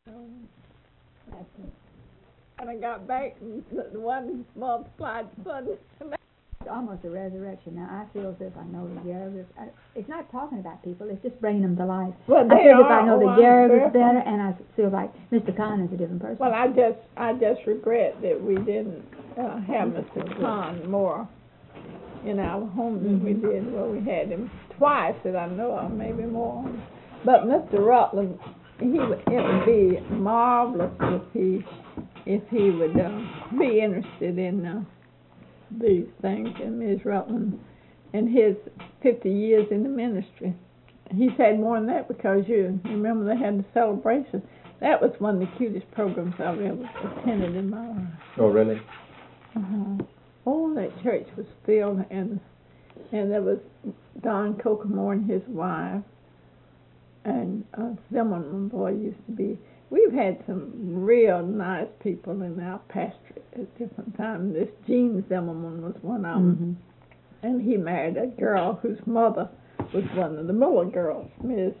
That's it. And I got back, and the one multiplied son. It's almost a resurrection. Now, I feel as if I know the Garrett. It's not talking about people, it's just bringing them to life. Well, I feel as if I know the I'm Garrett better, and I feel like Mr. Kahn is a different person. Well, I just regret that we didn't have Mr. Kahn more in our home than we did. Well, we had him twice that I know of, maybe more. But Mr. Rutland, it would be marvelous if he would be interested in these things, and Ms. Rutland and his 50 years in the ministry. He's had more than that, because you remember they had the celebration. That was one of the cutest programs I've ever attended in my life. Oh, really? Oh, that church was filled, and there was Don Kokomore and his wife, and Zimmerman boy used to be. We've had some real nice people in our pastorate at different times. This Gene Zimmerman was one of them, and he married a girl whose mother was one of the Miller girls, Miss.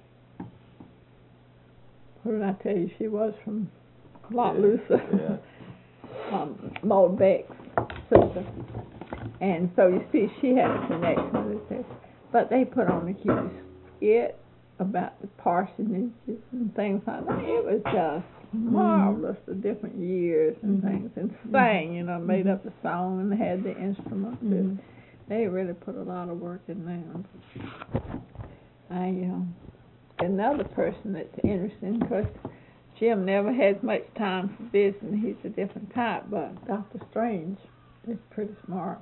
What did I tell you? She was from Lot Looser, Maud Beck's sister, and so you see, she had a connection with it. But they put on a huge skit about the parsonages and things like that. It was just marvelous, the different years and things, and sang, made up the song and had the instruments. They really put a lot of work in there. Another person that's interesting, because Jim never has much time for business. He's a different type, but Dr. Strange is pretty smart.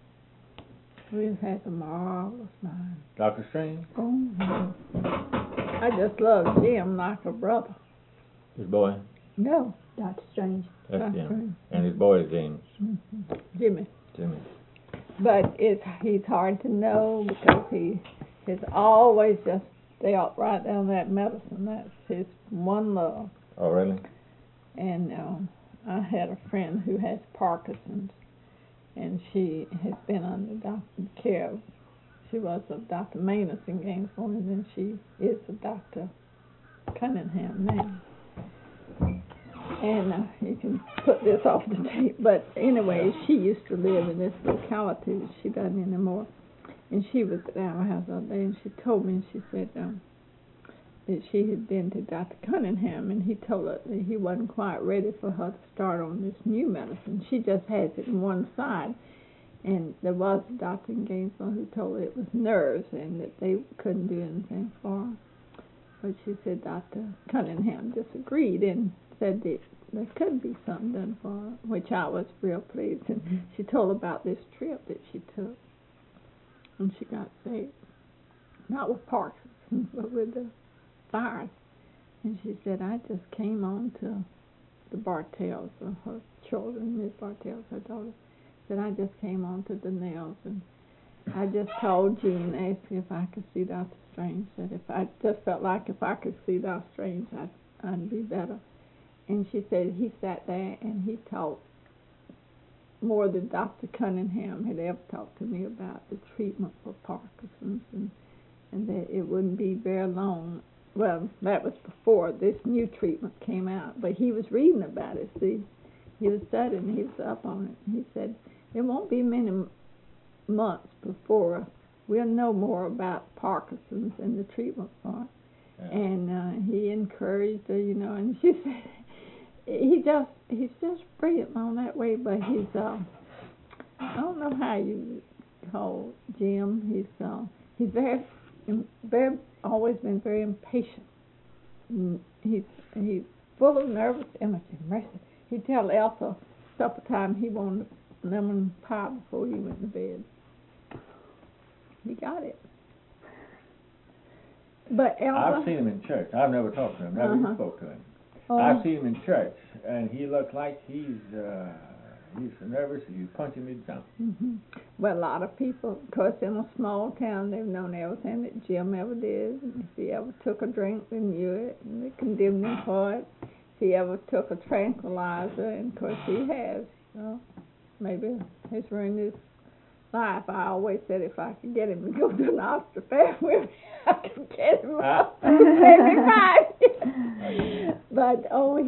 He has a marvelous mind. Dr. Strange? Oh, I just love Jim like a brother. His boy? No. Dr. Strange. That's Jim. And his boy is James. Jimmy. Jimmy. But he's hard to know, because he has always just dealt right down that medicine. That's his one love. Oh, really? And I had a friend who has Parkinson's, and she has been under doctor care. She was of Dr. Manus in Gainesville, and then she is a Dr. Cunningham now. And you can put this off the tape, but anyway, she used to live in this locality, but she doesn't anymore. And she was at our house the other day, and she told me, and she said that she had been to Dr. Cunningham, and he told her that he wasn't quite ready for her to start on this new medicine. She just has it on one side. And there was a doctor in Gainesville who told her it was nerves and that they couldn't do anything for her. But she said Dr. Cunningham disagreed and said that there could be something done for her, which I was real pleased. And she told about this trip that she took, and she got saved. Not with Parkinson's, but with the virus. And she said, I just came on to the Bartels, her children, Miss Bartels, her daughter. Said, I just came on to the nails, and I just called Jean and asked if I could see Dr. Strange. Said if I just felt like if I could see Dr. Strange, I'd be better. And she said he sat there and he talked more than Dr. Cunningham had ever talked to me about the treatment for Parkinson's, and that it wouldn't be very long. Well, that was before this new treatment came out, but he was reading about it, see. He was studying, he was up on it. He said, it won't be many months before we'll know more about Parkinson's and the treatment for it. Yeah. And he encouraged her, and she said, he's just brilliant on that way, but he's, I don't know how you call Jim. He's very always been very impatient. He's full of nervous energy. Mercy. He'd tell Elsa supper time he wanted lemon pie before he went to bed. He got it. But Elsa... I've seen him in church. I've never talked to him. Never even spoke to him. I've seen him in church, and he looks like he's so nervous you punch him, he'd jump. Well, a lot of people, of course, in a small town, they've known everything that Jim ever did. And if he ever took a drink, they knew it, and they condemned him for it. If he ever took a tranquilizer, and of course he has, maybe he's ruined his life. I always said if I could get him to go to an Oscar fair with me, I could get him up. Maybe right. But But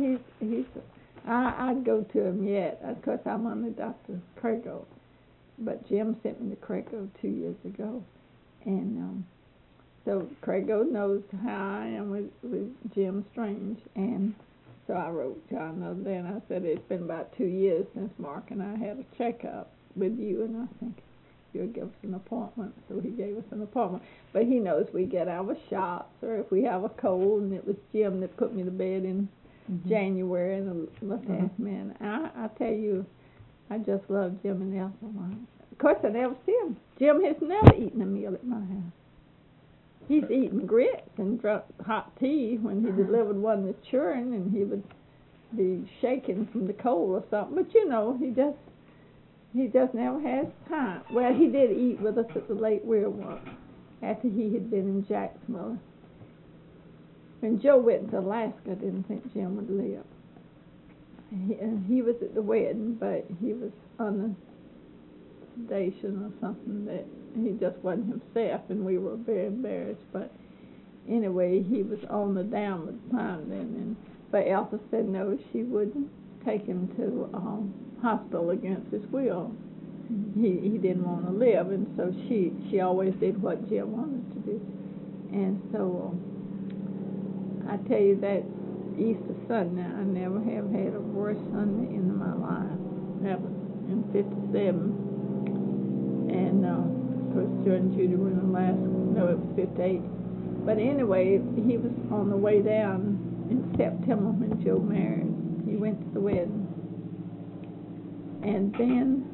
I'd go to him yet. Of course, I'm under Dr. Crago, but Jim sent me to Crago 2 years ago, and so Crago knows how I am with Jim Strange, and so I wrote John the other day, and I said it's been about 2 years since Mark and I had a checkup with you, and I think you'll give us an appointment. So he gave us an appointment. But he knows we get our shots, or if we have a cold, and it was Jim that put me to bed in January and looked at me. And I tell you, I just love Jim and Ethel. Of course, I never see him. Jim has never eaten a meal at my house. He's eaten grits and drunk hot tea when he delivered one to children, and he would be shaking from the cold or something. But you know, he just never has time. Well, he did eat with us at the Lake Weir once after he had been in Jacksonville. When Joe went to Alaska, I didn't think Jim would live. He was at the wedding, but he was on the sedation or something that he just wasn't himself, and we were very embarrassed. But anyway, he was on the downward climb then. But Elsa said no, she wouldn't take him to hospital against his will. He didn't want to live, and so she always did what Jim wanted to do. And so I tell you, that Easter Sunday, I never have had a worse Sunday in my life. That was in 57. And of course, Joe and Judy were in Alaska. No, it was 58. But anyway, he was on the way down in September when Joe married. He went to the wedding. And then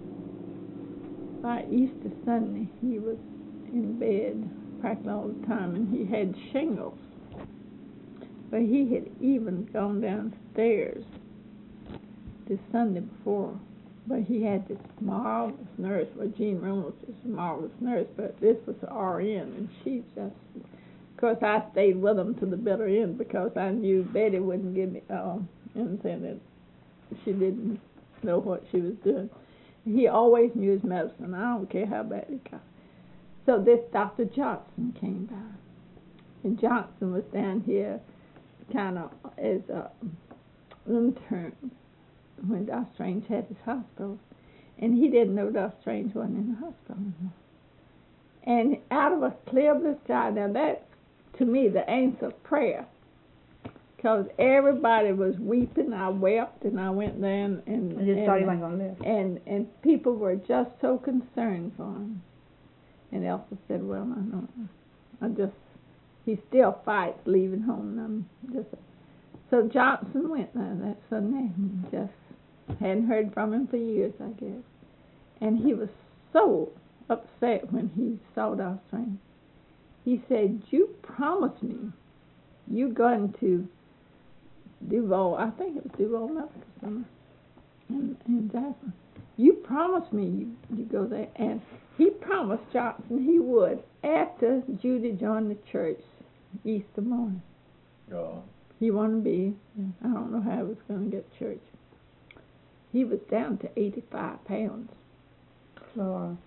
by Easter Sunday, he was in bed practically all the time, and he had shingles. But he had even gone downstairs the Sunday before. But he had this marvelous nurse. Well, Jean Reynolds is a marvelous nurse, but this was an RN, and she just... Of course, I stayed with him to the bitter end because I knew Betty wouldn't give me anything that she didn't know what she was doing. He always knew his medicine. I don't care how bad it got. So this Dr. Johnson came by, and Johnson was down here kind of as an intern when Dr. Strange had his hospital, and he didn't know Dr. Strange wasn't in the hospital anymore. And out of a clear blue sky, now that's, to me, the answer of prayer, because everybody was weeping. I wept, and I went there, and just thought he wasn't going to live. And people were just so concerned for him. And Elsa said, well, I don't know. He still fights leaving home. So Johnson went there that Sunday, and just hadn't heard from him for years, I guess. And he was so upset when he saw Dr. Strange. He said, you promised me you're going to Duval, I think it was Duval Medical Center in Jackson. You promised me you go there. And he promised Johnson he would after Judy joined the church Easter morning. Oh. He wanted to be, I don't know how he was going to get to church. He was down to 85 pounds. Laura.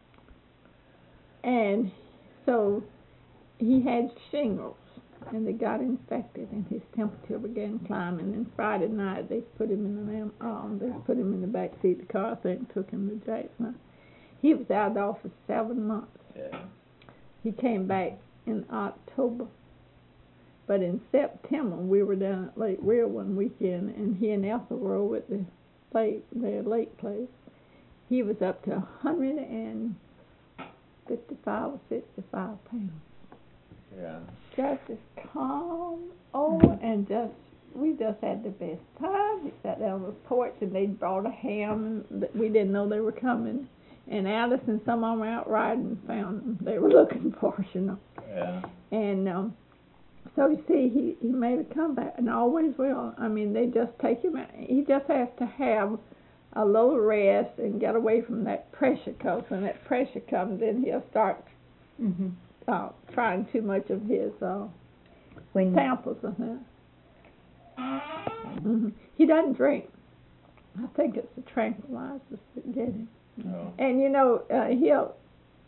And so he had shingles, and they got infected, and his temperature began climbing. And Friday night they put him in the back seat of the car, I think, and took him to Jackson. He was out of the office 7 months. Yeah. He came back in October. But in September, we were down at Lake Weir one weekend, and he and Ethel were over at their lake place. He was up to 155 or 65 pounds. Yeah. Just as calm, and we just had the best time. We sat down on the porch, and they brought a ham, and we didn't know they were coming. And Alice and some of them were out riding and found them. They were looking for us, you know. Yeah. And so you see, he made a comeback, and always will. I mean, they just take him out. He just has to have a little rest and get away from that pressure, because when that pressure comes in, he'll start trying too much of his samples of that. He doesn't drink. I think it's the tranquilizers that get him. Oh. And you know, he'll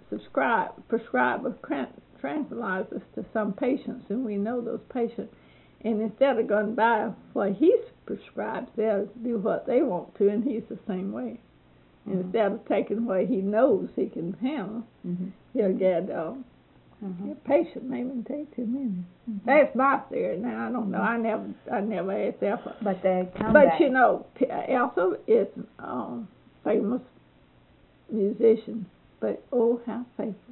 prescribe tranquilizers to some patients, and we know those patients. And instead of going by what he prescribes, they'll do what they want to, and he's the same way. Mm-hmm. Instead of taking what he knows he can handle, he'll get patient, maybe take 2 minutes. That's my theory. Now I don't know. I never asked Elsa. But they come But back. you know, Elsa is famous musician, but oh, how faithful.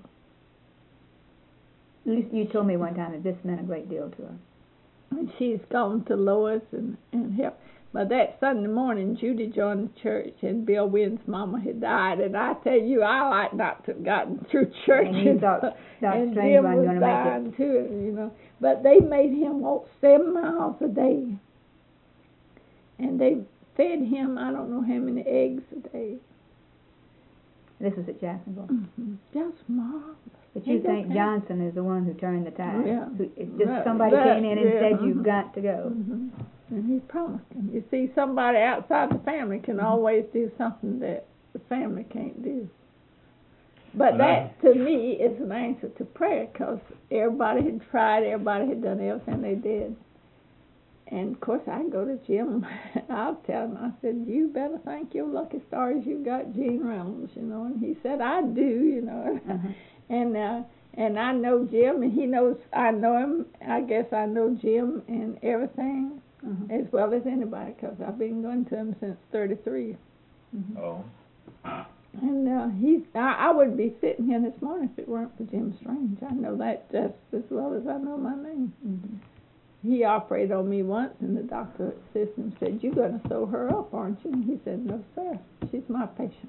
You told me one time that this meant a great deal to her. And she's gone to Lois and helped. But that Sunday morning, Judy joined the church, and Bill Wynn's mama had died. And I tell you, I like not to have gotten through church. And you thought and Strange Jim wasn't was going to dying make it. too, you know. But they made him walk 7 miles a day. And they fed him, I don't know how many eggs a day. This was at Jacksonville. Just marvelous. But you think Johnson is the one who turned the tide? Yeah. It's just somebody came in and said, you've got to go. And he promised him. You see, somebody outside the family can always do something that the family can't do. But that, to me, is an answer to prayer, because everybody had tried, everybody had done everything they did. And, of course, I go to Jim, I'll tell him, I said, you better thank your lucky stars you got Gene Reynolds, you know. And he said, I do, you know. And I know Jim, and he knows I know him. I guess I know Jim and everything as well as anybody, because I've been going to him since 33. Oh. And I wouldn't be sitting here this morning if it weren't for Jim Strange. I know that just as well as I know my name. He operated on me once, and the doctor assistant said, you're going to sew her up, aren't you? And he said, no, sir. She's my patient.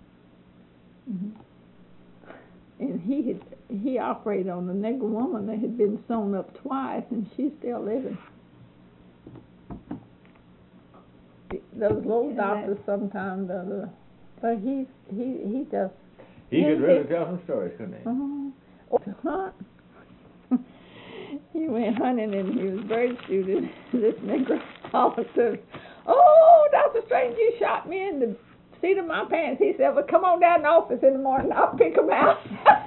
And he operated on a nigger woman that had been sewn up twice, and she's still living. Those little doctors sometimes, but he just... He could really tell some stories, couldn't he? Hunt. He went hunting, and he was bird shooting. This nigger said, oh, Dr. Strange, you shot me in the seat of my pants. He said, well, come on down to the office in the morning. I'll pick them out.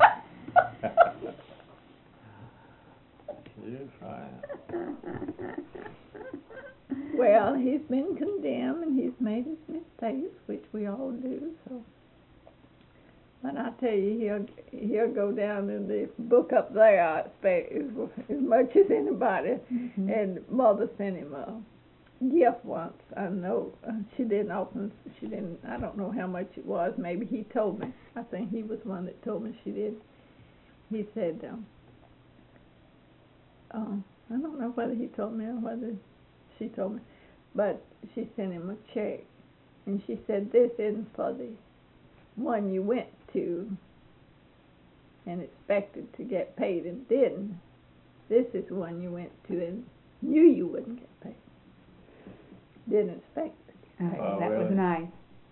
Well, he's been condemned, and he's made his mistakes, which we all do. So, but I tell you, he'll go down in the book up there, I expect, as much as anybody. And Mother sent him a gift once. I know she didn't. I don't know how much it was. Maybe he told me. I think he was one that told me she did. He said, I don't know whether he told me or whether she told me, but she sent him a check, and she said, this isn't for the one you went to and expected to get paid and didn't. This is the one you went to and knew you wouldn't get paid. Didn't expect it. That was nice.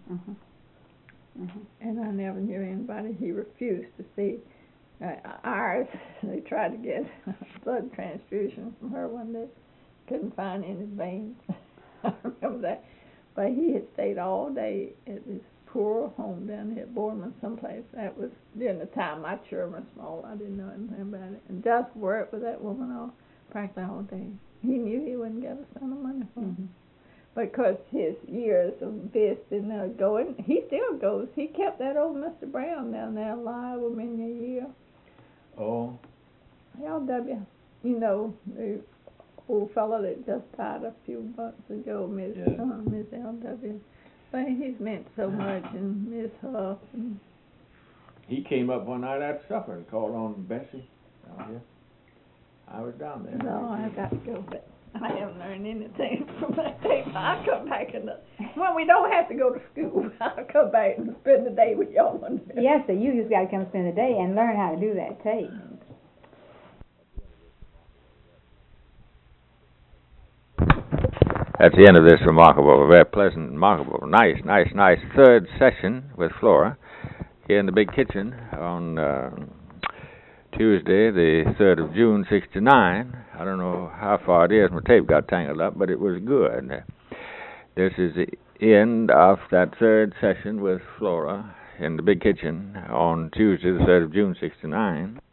And I never knew anybody. He refused to see ours. They tried to get blood transfusion from her one day. Couldn't find any veins. I remember that. But he had stayed all day at this poor home down here at Boardman someplace. That was during the time my children were small. I didn't know anything about it. And just worked with that woman practically all day. He knew he wouldn't get a cent of money for him. Because his years of visiting going, he still goes. He kept that old Mr. Brown down there alive with many a year. Oh. L.W. You know, the old fellow that just died a few months ago, Miss L.W. But he's meant so much, and Miss Huff. And he came up one night after supper and called on Bessie down here. I was down there. No, I've got to go back. I haven't learned anything from that tape. I'll come back when we don't have to go to school, I'll come back and spend the day with y'all. Yes, so you just got to come spend the day and learn how to do that tape. That's the end of this remarkable, very pleasant, remarkable, nice third session with Flora here in the big kitchen on Tuesday, the 3rd of June, 1969. I don't know how far it is. My tape got tangled up, but it was good. This is the end of that third session with Flora in the big kitchen on Tuesday, the 3rd of June, 1969.